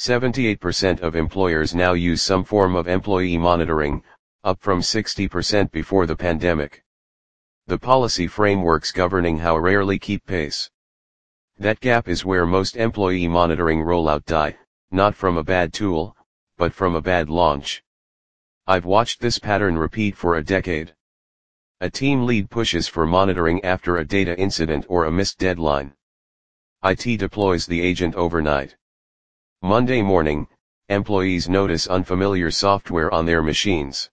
78% of employers now use some form of employee monitoring, up from 60% before the pandemic. The policy frameworks governing how rarely keep pace. That gap is where most employee monitoring rollout die, not from a bad tool, but from a bad launch. I've watched this pattern repeat for a decade. A team lead pushes for monitoring after a data incident or a missed deadline. IT deploys the agent overnight. Monday morning, employees notice unfamiliar software on their machines.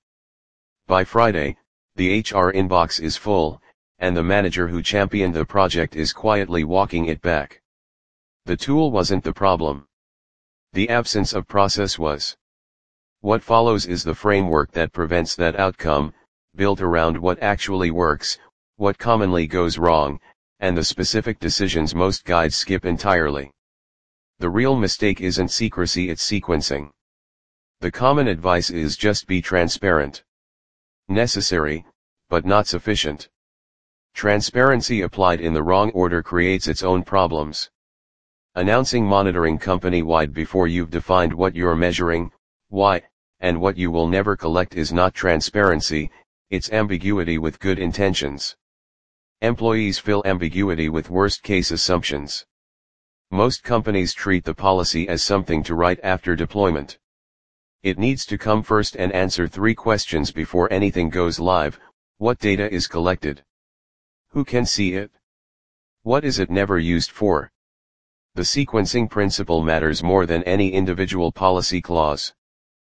By Friday, the HR inbox is full, and the manager who championed the project is quietly walking it back. The tool wasn't the problem. The absence of process was. What follows is the framework that prevents that outcome, built around what actually works, what commonly goes wrong, and the specific decisions most guides skip entirely. The real mistake isn't secrecy, it's sequencing. The common advice is just be transparent. Necessary, but not sufficient. Transparency applied in the wrong order creates its own problems. Announcing monitoring company-wide before you've defined what you're measuring, why, and what you will never collect is not transparency, it's ambiguity with good intentions. Employees fill ambiguity with worst-case assumptions. Most companies treat the policy as something to write after deployment. It needs to come first and answer 3 questions before anything goes live: what data is collected? Who can see it? What is it never used for? The sequencing principle matters more than any individual policy clause.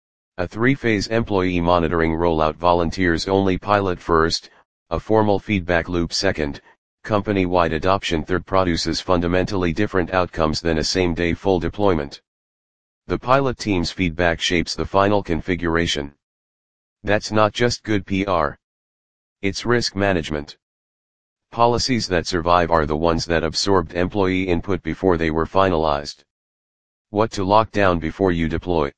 A 3-phase employee monitoring rollout: volunteers only pilot first, a formal feedback loop second, company-wide adoption third. Produces fundamentally different outcomes than a same-day full deployment. The pilot team's feedback shapes the final configuration. That's not just good PR. It's risk management. Policies that survive are the ones that absorbed employee input before they were finalized. What to lock down before you deploy.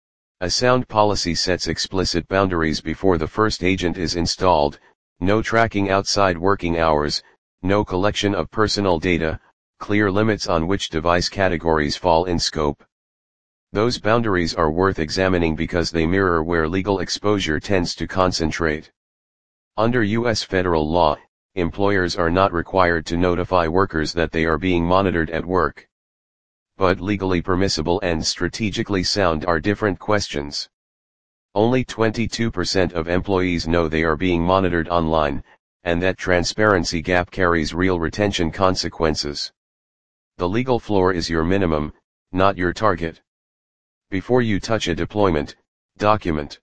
A sound policy sets explicit boundaries before the first agent is installed: no tracking outside working hours, no collection of personal data, clear limits on which device categories fall in scope. Those boundaries are worth examining because they mirror where legal exposure tends to concentrate. Under U.S. federal law, employers are not required to notify workers that they are being monitored at work. But legally permissible and strategically sound are different questions. Only 22% of employees know they are being monitored online, and that transparency gap carries real retention consequences. The legal floor is your minimum, not your target. Before you touch a deployment, document.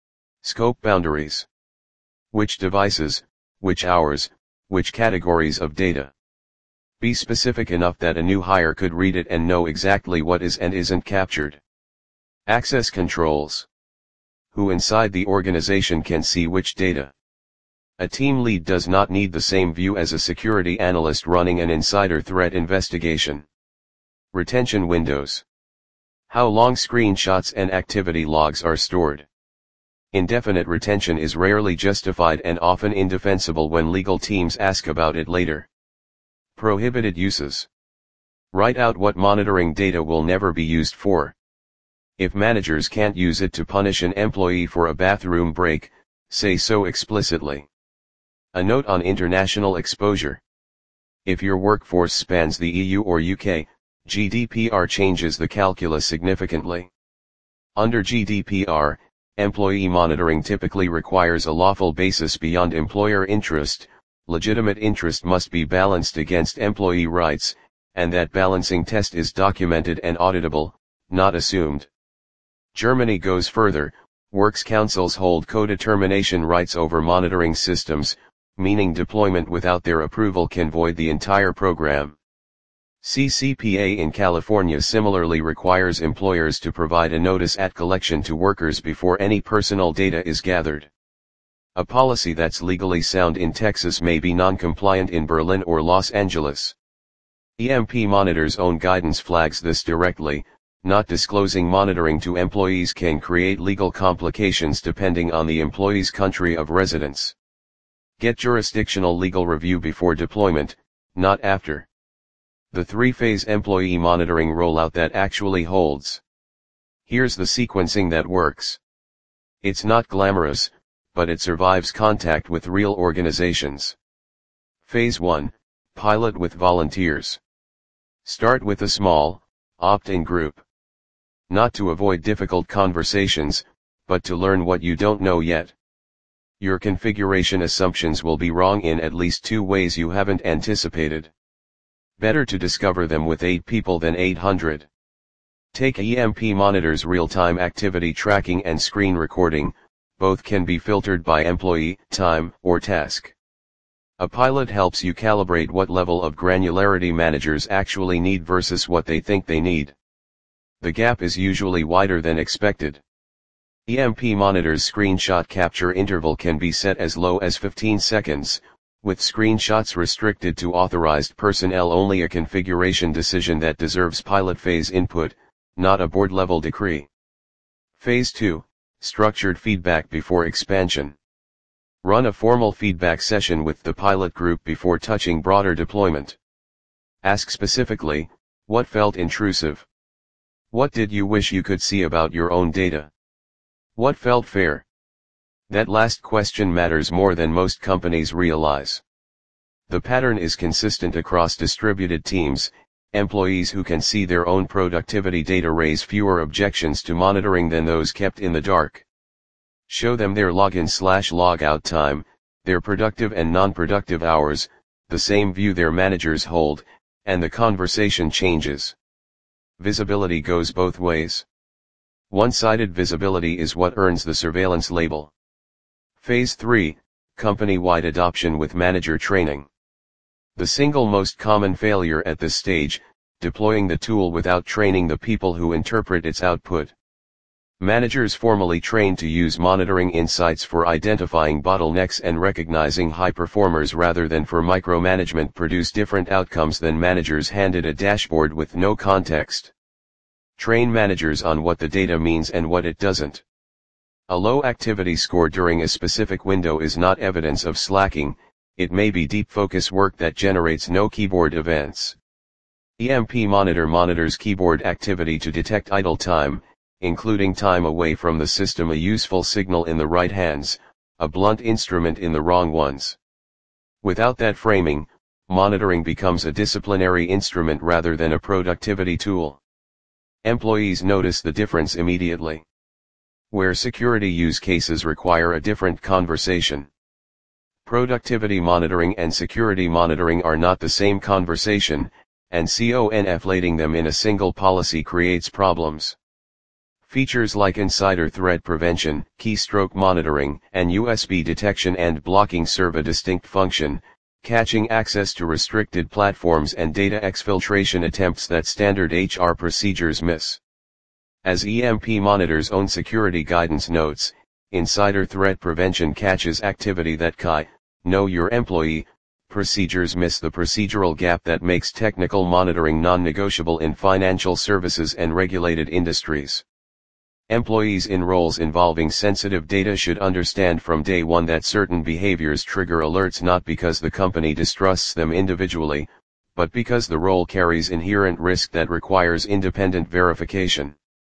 Scope boundaries. Which devices, which hours, which categories of data. Be specific enough that a new hire could read it and know exactly what is and isn't captured. Access controls. Who inside the organization can see which data? A team lead does not need the same view as a security analyst running an insider threat investigation. Retention windows. How long screenshots and activity logs are stored. Indefinite retention is rarely justified and often indefensible when legal teams ask about it later. Prohibited uses. Write out what monitoring data will never be used for. If managers can't use it to punish an employee for a bathroom break, say so explicitly. A note on international exposure. If your workforce spans the EU or UK, GDPR changes the calculus significantly. Under GDPR, employee monitoring typically requires a lawful basis beyond employer interest. Legitimate interest must be balanced against employee rights, and that balancing test is documented and auditable, not assumed. Germany goes further. Works councils hold co-determination rights over monitoring systems, meaning deployment without their approval can void the entire program. CCPA in California similarly requires employers to provide a notice at collection to workers before any personal data is gathered. A policy that's legally sound in Texas may be non-compliant in Berlin or Los Angeles. EMP Monitor's own guidance flags this directly. Not disclosing monitoring to employees can create legal complications depending on the employee's country of residence. Get jurisdictional legal review before deployment, not after. The 3-phase employee monitoring rollout that actually holds. Here's the sequencing that works. It's not glamorous, but it survives contact with real organizations. Phase 1, pilot with volunteers. Start with a small, opt-in group. Not to avoid difficult conversations, but to learn what you don't know yet. Your configuration assumptions will be wrong in at least 2 ways you haven't anticipated. Better to discover them with 8 people than 800. Take EMP Monitor's real-time activity tracking and screen recording, both can be filtered by employee, time, or task. A pilot helps you calibrate what level of granularity managers actually need versus what they think they need. The gap is usually wider than expected. EMP Monitor's screenshot capture interval can be set as low as 15 seconds, with screenshots restricted to authorized personnel only, a configuration decision that deserves pilot phase input, not a board-level decree. Phase 2, structured feedback before expansion. Run a formal feedback session with the pilot group before touching broader deployment. Ask specifically, what felt intrusive? What did you wish you could see about your own data? What felt fair? That last question matters more than most companies realize. The pattern is consistent across distributed teams. Employees who can see their own productivity data raise fewer objections to monitoring than those kept in the dark. Show them their login/logout time, their productive and non-productive hours, the same view their managers hold, and the conversation changes. Visibility goes both ways. One-sided visibility is what earns the surveillance label. Phase 3, company-wide adoption with manager training. The single most common failure at this stage, deploying the tool without training the people who interpret its output. Managers formally trained to use monitoring insights for identifying bottlenecks and recognizing high performers rather than for micromanagement produce different outcomes than managers handed a dashboard with no context. Train managers on what the data means and what it doesn't. A low activity score during a specific window is not evidence of slacking, it may be deep focus work that generates no keyboard events. EMP Monitor monitors keyboard activity to detect idle time, including time away from the system, a useful signal in the right hands, a blunt instrument in the wrong ones. Without that framing, monitoring becomes a disciplinary instrument rather than a productivity tool. Employees notice the difference immediately. Where security use cases require a different conversation. Productivity monitoring and security monitoring are not the same conversation, and conflating them in a single policy creates problems. Features like insider threat prevention, keystroke monitoring, and USB detection and blocking serve a distinct function, catching access to restricted platforms and data exfiltration attempts that standard HR procedures miss. As EMP Monitor's own security guidance notes, insider threat prevention catches activity that know your employee, procedures miss the procedural gap that makes technical monitoring non-negotiable in financial services and regulated industries. Employees in roles involving sensitive data should understand from day one that certain behaviors trigger alerts not because the company distrusts them individually, but because the role carries inherent risk that requires independent verification.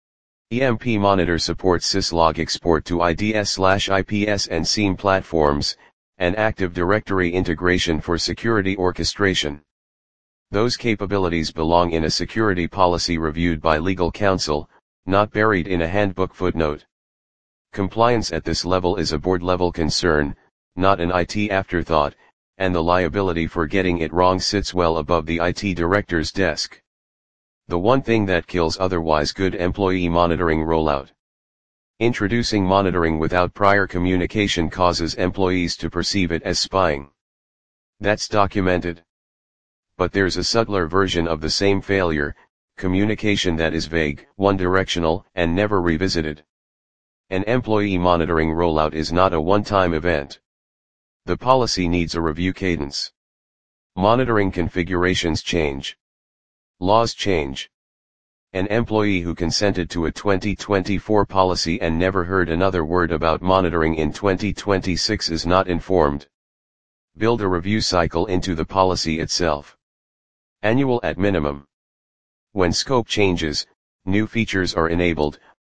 EMP Monitor supports syslog export to IDS/IPS and SIEM platforms, and Active Directory integration for security orchestration. Those capabilities belong in a security policy reviewed by legal counsel, not buried in a handbook footnote. Compliance at this level is a board-level concern, not an IT afterthought, and the liability for getting it wrong sits well above the IT director's desk. The one thing that kills otherwise good employee monitoring rollout. Introducing monitoring without prior communication causes employees to perceive it as spying. That's documented. But there's a subtler version of the same failure, communication that is vague, one-directional, and never revisited. An employee monitoring rollout is not a one-time event. The policy needs a review cadence. Monitoring configurations change. Laws change. An employee who consented to a 2024 policy and never heard another word about monitoring in 2026 is not informed. Build a review cycle into the policy itself. Annual at minimum. When scope changes, new features are enabled,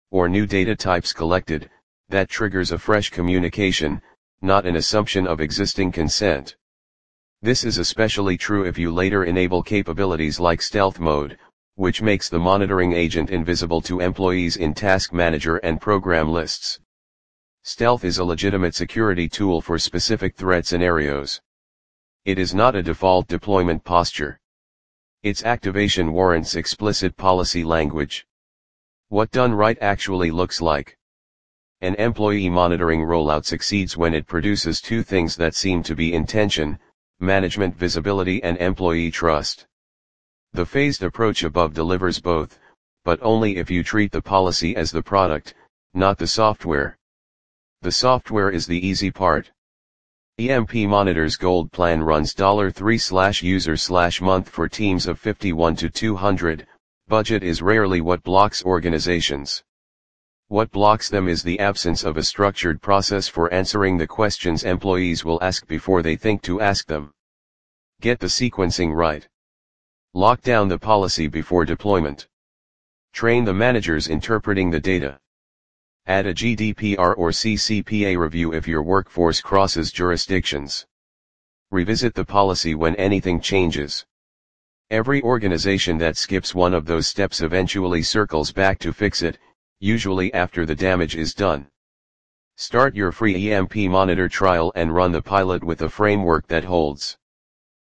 or new data types collected, that triggers a fresh communication, not an assumption of existing consent. This is especially true if you later enable capabilities like stealth mode, which makes the monitoring agent invisible to employees in Task Manager and program lists. Stealth is a legitimate security tool for specific threat scenarios. It is not a default deployment posture. Its activation warrants explicit policy language. What done right actually looks like. An employee monitoring rollout succeeds when it produces two things that seem to be in tension: management visibility and employee trust. The phased approach above delivers both, but only if you treat the policy as the product, not the software. The software is the easy part. EMP Monitor's Gold plan runs $3/user/month for teams of 51 to 200, budget is rarely what blocks organizations. What blocks them is the absence of a structured process for answering the questions employees will ask before they think to ask them. Get the sequencing right. Lock down the policy before deployment. Train the managers interpreting the data. Add a GDPR or CCPA review if your workforce crosses jurisdictions. Revisit the policy when anything changes. Every organization that skips one of those steps eventually circles back to fix it, usually after the damage is done. Start your free EMP Monitor trial and run the pilot with a framework that holds.